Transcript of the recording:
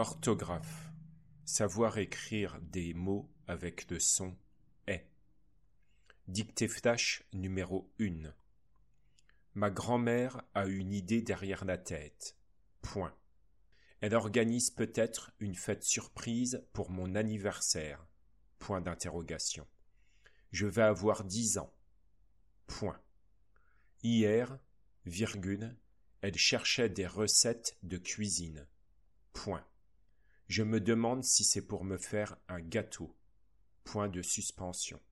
Orthographe. Savoir écrire des mots avec le son est. Dictée flash numéro 1. Ma grand-mère a une idée derrière la tête. Point. Elle organise peut-être une fête surprise pour mon anniversaire. Point d'interrogation. Je vais avoir 10 ans. Point. Hier, virgule, elle cherchait des recettes de cuisine. Point. Je me demande si c'est pour me faire un gâteau. Point de suspension.